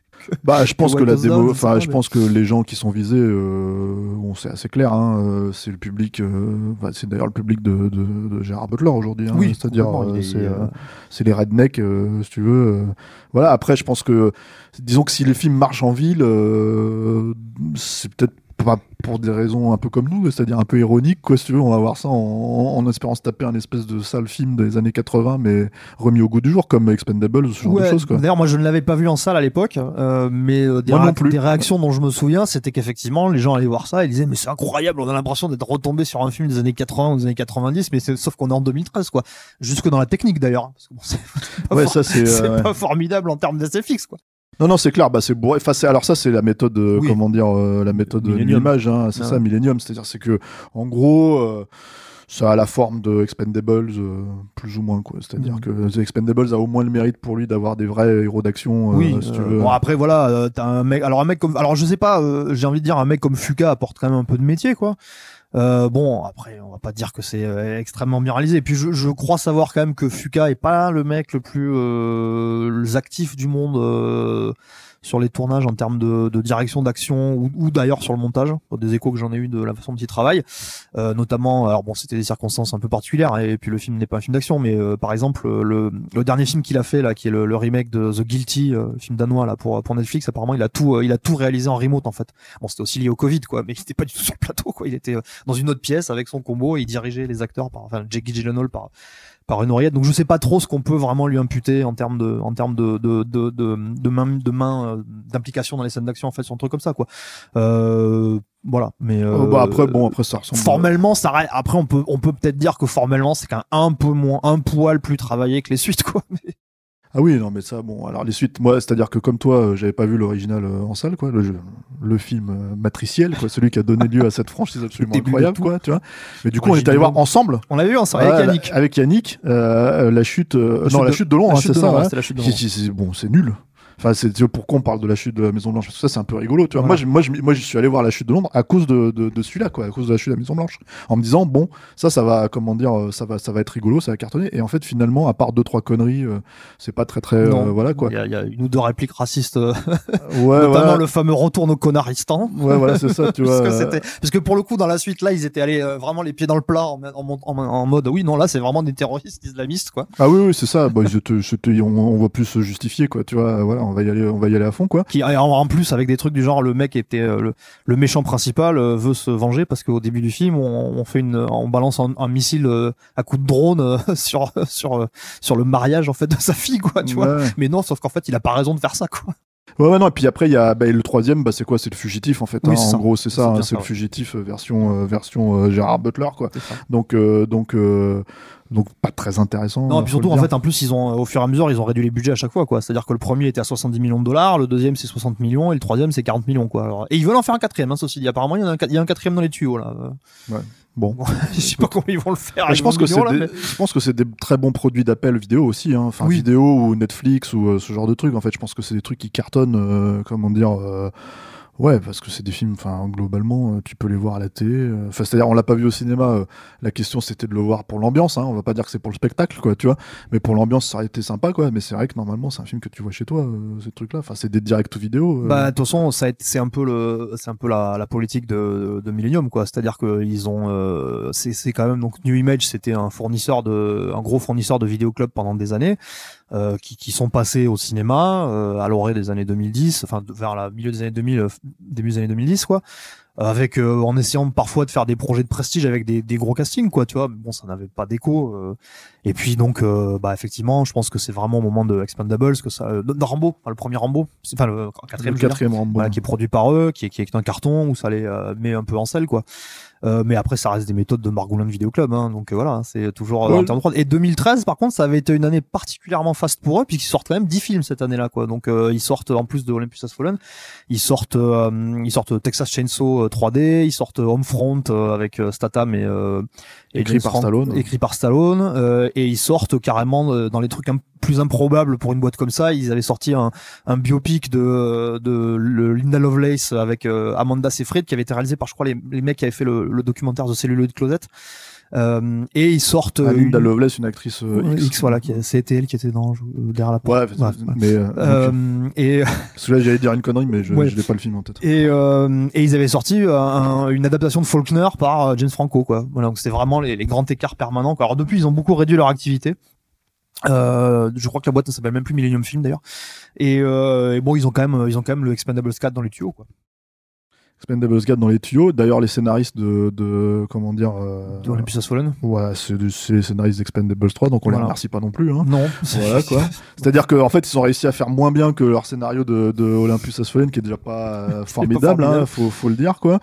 bah je pense que, que la démo enfin je mais... pense que les gens qui sont visés euh, bon c'est assez clair hein, euh, c'est le public euh, bah, c'est d'ailleurs le public de, de, de Gérard Butler aujourd'hui hein, oui c'est-à-dire euh, est... c'est euh, c'est les rednecks euh, si tu veux euh, voilà après je pense que disons que si les films marchent en ville euh, c'est peut-être pas pour des raisons un peu comme nous, c'est-à-dire un peu ironiques, quoi, si tu veux, on va voir ça en, en espérant se taper un espèce de sale film des années quatre-vingts, mais remis au goût du jour, comme Expendables, ce genre ouais, de choses, quoi. D'ailleurs, moi, je ne l'avais pas vu en salle à l'époque, euh, mais euh, des, ré- des réactions dont je me souviens, c'était qu'effectivement, les gens allaient voir ça et disaient, mais c'est incroyable, on a l'impression d'être retombé sur un film des années quatre-vingts ou des années quatre-vingt-dix, mais c'est, sauf qu'on est en deux mille treize, quoi. Jusque dans la technique, d'ailleurs. Parce que bon, c'est pas, ouais, for- ça, c'est, c'est euh, ouais. pas formidable en termes d'S F X, quoi. Non, non, c'est clair. Bah, c'est bourré. Enfin, c'est, alors ça, c'est la méthode, euh, Oui. comment dire, euh, la méthode de Millennium. l'image. Hein, c'est Ah. ça, Millennium. C'est-à-dire, c'est que, en gros, euh, ça a la forme de Expendables, euh, plus ou moins, quoi. C'est-à-dire Mhm. que The Expendables a au moins le mérite pour lui d'avoir des vrais héros d'action. Euh, Oui. si tu euh, veux. bon après voilà, euh, t'as un mec. Alors un mec comme, alors je sais pas, euh, j'ai envie de dire un mec comme Fuka apporte quand même un peu de métier, quoi. Euh, bon, après, on va pas dire que c'est euh, extrêmement bien réalisé. Et puis, je, je crois savoir quand même que Fuka est pas le mec le plus euh, actif du monde euh, sur les tournages en termes de, de direction d'action ou, ou d'ailleurs sur le montage, des échos que j'en ai eu de la façon dont il travaille, euh, notamment, alors bon, c'était des circonstances un peu particulières et puis le film n'est pas un film d'action, mais euh, par exemple le, le dernier film qu'il a fait là, qui est le, le remake de The Guilty, euh, film danois là pour pour Netflix, apparemment il a tout euh, il a tout réalisé en remote en fait. Bon, c'était aussi lié au Covid quoi, mais il était pas du tout sur le plateau quoi, il était euh, dans une autre pièce avec son combo et il dirigeait les acteurs par enfin Jake Gyllenhaal par par une oreillette. Donc je sais pas trop ce qu'on peut vraiment lui imputer en termes de en termes de de de de, de main de main euh, d'implication dans les scènes d'action en fait, sur un truc comme ça quoi. Euh, voilà, mais euh, oh, bah après bon après ça ressemble formellement ça après on peut on peut peut-être dire que formellement c'est qu'un un peu moins un poil plus travaillé que les suites quoi. Mais... Ah oui, non mais ça, bon, alors les suites, moi, c'est-à-dire que comme toi, euh, j'avais pas vu l'original euh, en salle, quoi, le, jeu, le film euh, matriciel, quoi, celui qui a donné lieu à cette franchise absolument incroyable, quoi, tu vois. Mais du coup, on est allé voir ensemble. On l'avait vu ensemble, ah, avec Yannick. La, avec Yannick, euh, la chute, euh, la non, chute la de, chute de Londres, hein, c'est ça, ouais, hein. c'est la chute de Londres. C'est, c'est, bon, c'est nul. Enfin, c'est pourquoi on parle de la chute de la Maison Blanche, parce que ça c'est un peu rigolo, tu vois. Voilà. Moi, je, moi, je, moi, je suis allé voir la chute de Londres à cause de, de, de celui-là, quoi, à cause de la chute de la Maison Blanche, en me disant bon, ça, ça va, comment dire, ça va, ça va être rigolo, ça va cartonner. Et en fait, finalement, à part deux trois conneries, euh, c'est pas très très, euh, voilà quoi. Il y, y a une ou deux répliques racistes, euh, ouais, notamment voilà. le fameux retourne au connaristan. Ouais, voilà, c'est ça, tu vois. Parce que c'était, parce que pour le coup, dans la suite là, ils étaient allés euh, vraiment les pieds dans le plat en, en, en, en mode oui, non, là, c'est vraiment des terroristes islamistes, quoi. Ah oui, oui, c'est ça. Bah, je te, je te, on, on va plus se justifier, quoi. Tu vois, voilà, on va y aller, on va y aller à fond, quoi. Qui en plus avec des trucs du genre le mec était euh, le, le méchant principal euh, veut se venger parce qu'au début du film on, on fait une on balance un, un missile euh, à coup de drone euh, sur sur euh, sur le mariage en fait de sa fille quoi, tu ouais. vois. Mais non, sauf qu'en fait il a pas raison de faire ça quoi. Ouais, ouais, non, et puis après, il y a bah, le troisième, bah, c'est quoi? C'est le fugitif, en fait. Oui, hein, c'est en ça. gros, c'est ça, c'est, hein, ça, c'est ouais. le fugitif euh, version, euh, version euh, Gérard Butler, quoi. C'est ça. Donc, euh, donc, euh, donc, pas très intéressant. Non, et puis surtout, en fait, en plus, ils ont, au fur et à mesure, ils ont réduit les budgets à chaque fois, quoi. C'est-à-dire que le premier était à soixante-dix millions de dollars, le deuxième c'est soixante millions, et le troisième c'est quarante millions, quoi. Alors, et ils veulent en faire un quatrième, hein, ceci dit. Apparemment, il y en a un, il y a un quatrième dans les tuyaux, là. Ouais. Bon. Je sais pas comment ils vont le faire. Je pense, que millions, c'est là, des, mais... je pense que c'est des très bons produits d'appel vidéo aussi, hein. Enfin, oui. vidéo ou Netflix ou euh, ce genre de trucs. En fait, je pense que c'est des trucs qui cartonnent, euh, comment dire, euh, ouais, parce que c'est des films, enfin, globalement, euh, tu peux les voir à la télé. Enfin, euh, c'est-à-dire, on l'a pas vu au cinéma. Euh, la question, c'était de le voir pour l'ambiance, hein. On va pas dire que c'est pour le spectacle, quoi, tu vois. Mais pour l'ambiance, ça aurait été sympa, quoi. Mais c'est vrai que normalement, c'est un film que tu vois chez toi, euh, ces trucs-là. Enfin, c'est des direct vidéo. Euh... Bah, de toute façon, ça a été, c'est un peu le, c'est un peu la, la politique de, de Millennium, quoi. C'est-à-dire que ils ont, euh, c'est, c'est quand même, donc, New Image, c'était un fournisseur de, un gros fournisseur de vidéoclubs pendant des années. Euh, qui, qui sont passés au cinéma euh, à l'orée des années deux mille dix, enfin vers la milieu des années deux mille, euh, début des années deux mille dix quoi, avec euh, en essayant parfois de faire des projets de prestige avec des, des gros castings quoi, tu vois, mais bon ça n'avait pas d'écho. Euh, et puis donc euh, bah effectivement, je pense que c'est vraiment au moment de Expendables que ça, euh, de Rambo, enfin, le premier Rambo, enfin le quatrième, le quatrième Rambo, voilà, qui est produit par eux, qui est, qui est un carton où ça les euh, met un peu en selle quoi. Euh, mais après ça reste des méthodes de Margouin de Vidéoclub hein, donc euh, voilà c'est toujours euh, ouais. en termes de prod. Et deux mille treize par contre ça avait été une année particulièrement faste pour eux puisqu'ils sortent quand même dix films cette année là quoi, donc euh, ils sortent en plus de Olympus Has Fallen ils sortent euh, ils sortent Texas Chainsaw euh, trois D, ils sortent Homefront euh, avec euh, Statham et, euh, et écrit James par Franco, Stallone écrit par Stallone euh, et ils sortent carrément euh, dans les trucs un plus improbable pour une boîte comme ça, ils avaient sorti un, un biopic de, de le Linda Lovelace avec euh, Amanda Seyfried qui avait été réalisé par je crois les, les mecs qui avaient fait le, le documentaire The Celluloid Closet euh, et ils sortent ah, Linda une... Lovelace, une actrice euh, X. X voilà, qui, c'était elle qui était dans euh, derrière la porte. Ouais, ouais, mais euh, euh, okay. et parce que là j'allais dire une connerie mais je, ouais. je n'ai pas le film en tête. Et, euh, et ils avaient sorti un, une adaptation de Faulkner par James Franco quoi. Voilà, donc c'était vraiment les, les grands écarts permanents quoi. Alors depuis ils ont beaucoup réduit leur activité. Euh, je crois que la boîte ne s'appelle même plus Millennium Film d'ailleurs. Et, euh, et bon, ils ont quand même, ils ont quand même le Expendables quatre dans les tuyaux, quoi. Expendables quatre dans les tuyaux. D'ailleurs, les scénaristes de, de comment dire, euh, de Olympus Has Fallen. Ouais, c'est, c'est les scénaristes d'Expendables trois, donc on voilà. les remercie pas non plus. Hein. Non. Voilà quoi. C'est-à-dire qu'en fait, ils ont réussi à faire moins bien que leur scénario de, de Olympus Has Fallen, qui est déjà pas euh, formidable, pas formidable. Hein, faut, faut le dire quoi.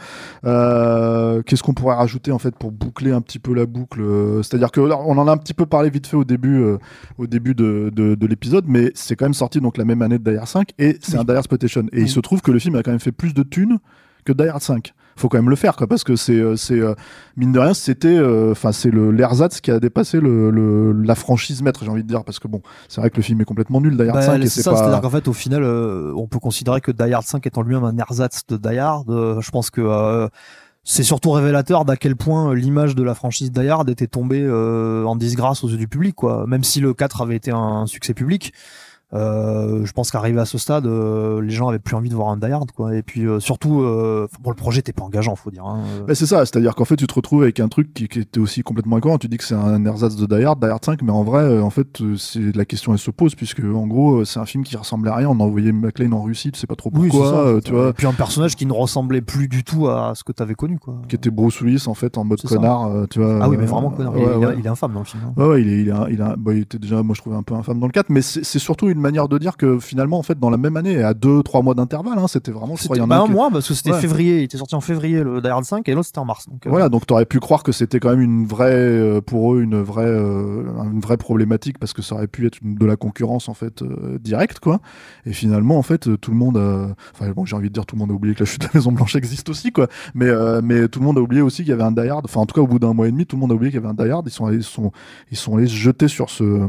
Euh, qu'est-ce qu'on pourrait rajouter en fait pour boucler un petit peu la boucle? C'est-à-dire que là, on en a un petit peu parlé vite fait au début, euh, au début de, de, de l'épisode, mais c'est quand même sorti donc la même année de Die Hard cinq et c'est oui. un Die Hard Exploitation. Et oui. il se trouve que le film a quand même fait plus de thunes que Die Hard cinq. Faut quand même le faire quoi, parce que c'est c'est euh, mine de rien c'était enfin euh, c'est le l'ersatz qui a dépassé le, le la franchise maître, j'ai envie de dire, parce que bon c'est vrai que le film est complètement nul, Die Hard bah, cinq et c'est, c'est ça, pas... c'est-à-dire qu'en fait au final euh, on peut considérer que Die Hard cinq est en lui-même un ersatz de Die Hard. Euh, je pense que euh, c'est surtout révélateur d'à quel point l'image de la franchise Die Hard était tombée euh, en disgrâce aux yeux du public quoi, même si le quatre avait été un succès public. Euh, je pense qu'arrivé à ce stade, euh, les gens avaient plus envie de voir un Die Hard, quoi. Et puis euh, surtout, euh, bon, le projet était pas engageant, faut dire. Hein. Bah, c'est ça, c'est-à-dire qu'en fait, tu te retrouves avec un truc qui, qui était aussi complètement incohérent. Tu dis que c'est un ersatz de Die Hard, Die Hard cinq, mais en vrai, euh, en fait, euh, c'est la question elle se pose puisque en gros, euh, c'est un film qui ressemblait à rien. On a envoyé McClane en Russie, tu sais pas trop pourquoi, oui, ça, euh, tu vois. Et puis un personnage qui ne ressemblait plus du tout à ce que t'avais connu, quoi. Qui était Bruce Willis en fait en mode c'est connard, euh, tu vois. Ah oui, mais vraiment connard. Ouais, il, ouais. il, est, il est infâme dans le film. Hein. Ouais, ouais, il est, il est, il est, bah, il était déjà, moi je trouvais un peu infâme dans le quatre, mais c'est, c'est surtout une manière de dire que finalement, en fait, dans la même année, à deux, trois mois d'intervalle, hein, c'était vraiment, je C'était crois, il y en bah, a un que... mois, parce que c'était ouais. février, il était sorti en février le Die Hard cinq et l'autre c'était en mars. Donc, euh... Voilà, donc t'aurais pu croire que c'était quand même une vraie, euh, pour eux, une vraie, euh, une vraie problématique parce que ça aurait pu être une, de la concurrence en fait euh, directe, quoi. Et finalement, en fait, tout le monde, a... enfin bon, j'ai envie de dire tout le monde a oublié que la chute de la Maison Blanche existe aussi, quoi. Mais euh, mais tout le monde a oublié aussi qu'il y avait un Die Hard. Enfin, en tout cas, au bout d'un mois et demi, tout le monde a oublié qu'il y avait un Die Hard. Ils sont allés, ils sont, ils sont allés se jeter sur ce.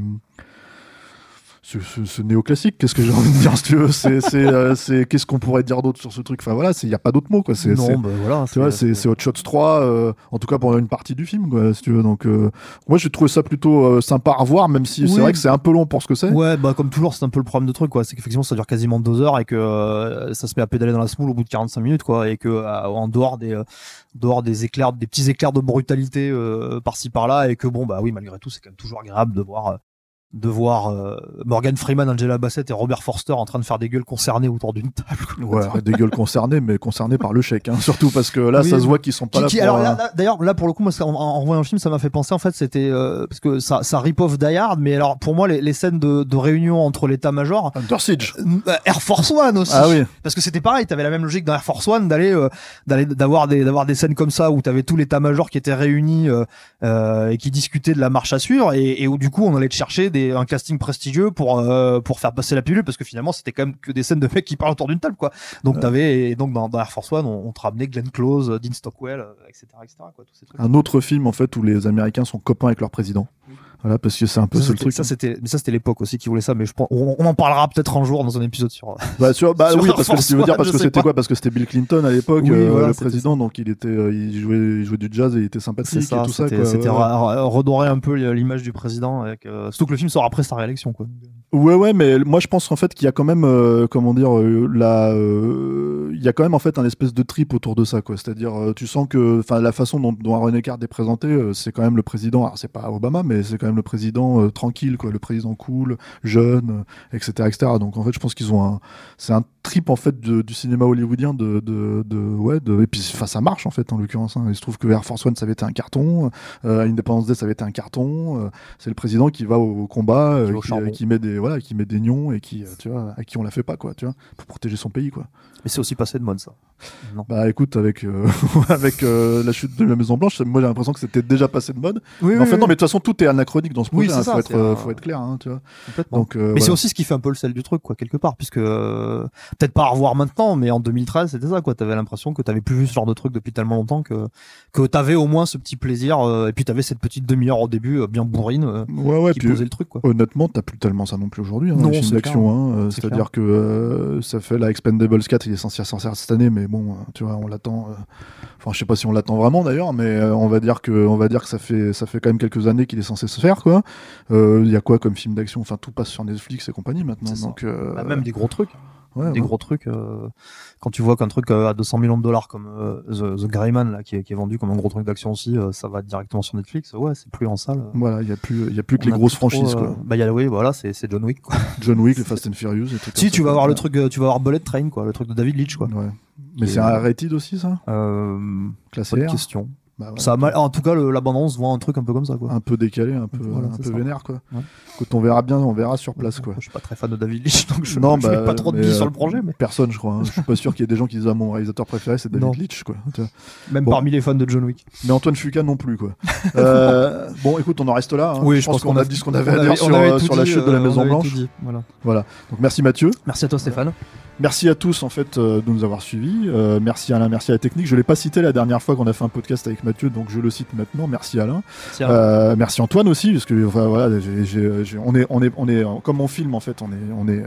Ce, ce, ce néoclassique, qu'est-ce que j'ai envie de dire si tu veux, c'est, c'est, euh, c'est qu'est-ce qu'on pourrait dire d'autre sur ce truc, enfin voilà, il n'y a pas d'autre mot, quoi. C'est, non, c'est, bah voilà, tu vois, c'est, c'est Hot Shots trois, euh, en tout cas pour une partie du film, quoi, si tu veux. Donc euh, moi j'ai trouvé ça plutôt euh, sympa à revoir, même si oui. c'est vrai que c'est un peu long pour ce que c'est. Ouais, bah comme toujours c'est un peu le problème de truc, quoi, c'est qu'effectivement ça dure quasiment deux heures et que euh, ça se met à pédaler dans la semoule au bout de quarante-cinq minutes, quoi, et que euh, en dehors des euh, dehors des éclairs, des petits éclairs de brutalité euh, par-ci par-là, et que bon bah oui, malgré tout c'est quand même toujours agréable de voir euh, de voir euh, Morgan Freeman, Angela Bassett et Robert Forster en train de faire des gueules concernées autour d'une table. Ouais, des gueules concernées, mais concernées par le chèque, hein, surtout parce que là, oui, ça se voit qu'ils sont pas qui, là qui, pour... Alors là, là, d'ailleurs, là, pour le coup, moi, en, en revoyant le film, ça m'a fait penser, en fait, c'était... Euh, parce que ça, ça rip-off Die Hard, mais alors, pour moi, les, les scènes de, de réunion entre l'état-major... Under Siege. Euh, Air Force One aussi. Ah oui. Parce que c'était pareil, t'avais la même logique dans Air Force One d'aller... Euh, d'aller d'avoir, des, d'avoir des scènes comme ça où t'avais tout l'état-major qui était réuni euh, euh, et qui discutait de la marche à suivre, et, et où, du coup, on allait te chercher des, un casting prestigieux pour euh, pour faire passer la pilule, parce que finalement c'était quand même que des scènes de mecs qui parlent autour d'une table, quoi. Donc ouais. t'avais, et donc dans, dans Air Force One on, on te ramenait Glenn Close, Dean Stockwell, etc., etc., quoi, tous ces trucs. Un autre film en fait où les Américains sont copains avec leur président. Oui. Voilà, parce que c'est un peu ça, ce truc. Ça c'était, mais ça c'était l'époque aussi qui voulait ça, mais je pense, on, on en parlera peut-être un jour dans un épisode sur. Bah, sur, bah sur oui, parce que tu veux dire parce que c'était pas. quoi, parce que c'était Bill Clinton à l'époque, oui, euh, voilà, le président, ça. Donc il était, euh, il jouait, il jouait du jazz et il était sympathique ça, et tout c'était, ça. Quoi, c'était ouais. redorer un peu l'image du président, avec, euh, surtout que le film sort après sa réélection, quoi. Ouais, ouais, mais moi je pense en fait qu'il y a quand même, euh, comment dire, euh, la, euh, il y a quand même en fait un espèce de trip autour de ça, quoi. C'est-à-dire, euh, tu sens que, enfin, la façon dont, dont Aaron Eckhart est présenté, euh, c'est quand même le président. Alors c'est pas Obama, mais c'est quand même le président euh, tranquille, quoi, le président cool, jeune, euh, et cetera, et cetera. Donc en fait, je pense qu'ils ont un, c'est un trip en fait de, du cinéma hollywoodien de, de, de, ouais, de, et puis, enfin, ça marche en fait en l'occurrence. Hein. Il se trouve que Air Force One ça avait été un carton, euh, Independence Day ça avait été un carton. Euh, c'est le président qui va au, au combat, euh, qui, euh, qui met des voilà, qui met des nions et qui, euh, tu vois, à qui on la fait pas, quoi, tu vois, pour protéger son pays, quoi. Mais c'est aussi passé de mode, ça. Non. Bah écoute, avec euh, avec euh, la chute de la Maison Blanche, moi j'ai l'impression que c'était déjà passé de mode. Oui, mais oui, en fait oui. non, mais de toute façon tout est anachronique dans ce projet. Oui, hein, ça, faut, être, un... faut être clair, hein, tu vois. Complètement. Donc, euh, mais voilà. c'est aussi ce qui fait un peu le sel du truc, quoi, quelque part, puisque euh, peut-être pas à revoir maintenant, mais en deux mille treize c'était ça, quoi. T'avais l'impression que t'avais plus vu ce genre de truc depuis tellement longtemps que que t'avais au moins ce petit plaisir, euh, et puis t'avais cette petite demi-heure au début, euh, bien bourrine, euh, ouais, ouais, qui puis, posait le truc, quoi. Honnêtement, t'as plus tellement ça non plus aujourd'hui, hein, non, les films d'action. Hein, euh, c'est c'est-à-dire clair. que euh, ça fait la Expendables quatre, il est censé sortir cette année, mais bon, euh, tu vois, on l'attend. Euh, Enfin, je sais pas si on l'attend vraiment d'ailleurs, mais euh, on va dire que, on va dire que ça fait, ça fait quand même quelques années qu'il est censé se faire, quoi. Il euh, y a quoi comme film d'action? Enfin, tout passe sur Netflix et compagnie maintenant. Donc, euh, bah, même des gros trucs. Ouais, des ouais. gros trucs. Euh, quand tu vois qu'un truc euh, à deux cents millions de dollars comme euh, The, The Greyman là, qui est, qui est vendu comme un gros truc d'action aussi, euh, ça va directement sur Netflix. Ouais, c'est plus en salle. Voilà, il y a plus, il y a plus que les grosses trop, franchises, euh, quoi. Bah, y a, oui, voilà, c'est, c'est John Wick, quoi. John Wick, les Fast and Furious, et tout. Si, tu vas voir le truc, tu vas voir Bullet Train, quoi, le truc de David Leitch, quoi. Ouais. Mais c'est un rated aussi, ça? Euh, Classé Bonne R. question. Bah ouais. Ça a mal... En tout cas, le, la bande-annonce voit un truc un peu comme ça, quoi. Un peu décalé, un peu, voilà, un peu ça. vénère, quoi. Ouais. Écoute, on verra bien, on verra sur place, quoi. Je suis pas très fan de David Leitch, donc je, non, je bah, mets pas trop de billes sur le projet, mais personne, je crois. Hein. Je suis pas sûr qu'il y ait des gens qui disent ah, mon réalisateur préféré c'est David non. Leitch, quoi. Tu vois. Même bon. Parmi les fans de John Wick. Mais Antoine Fuqua non plus, quoi. euh, bon, écoute, on en reste là. Hein. Oui, je, je pense, pense qu'on, qu'on a dit ce qu'on avait, on à avait, dire sur, euh, sur dit, la chute de la Maison euh, Blanche. Voilà. voilà. Donc merci Mathieu. Merci à toi Stéphane. Merci à tous en fait euh, de nous avoir suivis. Euh, merci Alain, merci à la technique. Je l'ai pas cité la dernière fois qu'on a fait un podcast avec Mathieu, donc je le cite maintenant. Merci Alain. Merci, Alain. Euh, merci Antoine aussi, parce que enfin, voilà, j'ai, j'ai, j'ai, on est, on est, on est, comme on filme en fait, on est, on est, euh,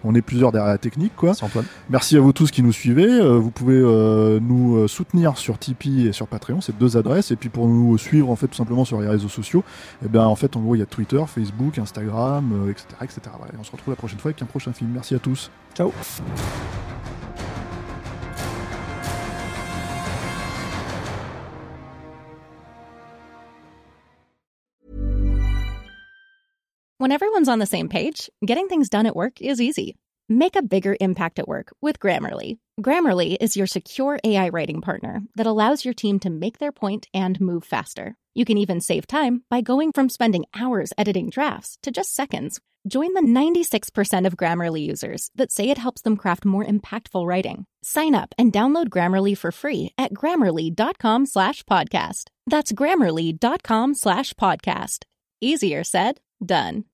on est plusieurs derrière la technique, quoi. Merci Antoine. Merci à vous tous qui nous suivez. Euh, vous pouvez euh, nous euh, soutenir sur Tipeee et sur Patreon, c'est deux adresses. Et puis pour nous suivre en fait tout simplement sur les réseaux sociaux, et ben en fait en gros il y a Twitter, Facebook, Instagram, euh, et cetera, et cetera. Voilà. Et on se retrouve la prochaine fois avec un prochain film. Merci à tous. Ciao. When everyone's on the same page, getting things done at work is easy. Make a bigger impact at work with Grammarly. Grammarly is your secure A I writing partner that allows your team to make their point and move faster. You can even save time by going from spending hours editing drafts to just seconds. Join the ninety-six percent of Grammarly users that say it helps them craft more impactful writing. Sign up and download Grammarly for free at grammarly.com slash podcast. That's grammarly.com slash podcast. Easier said, done.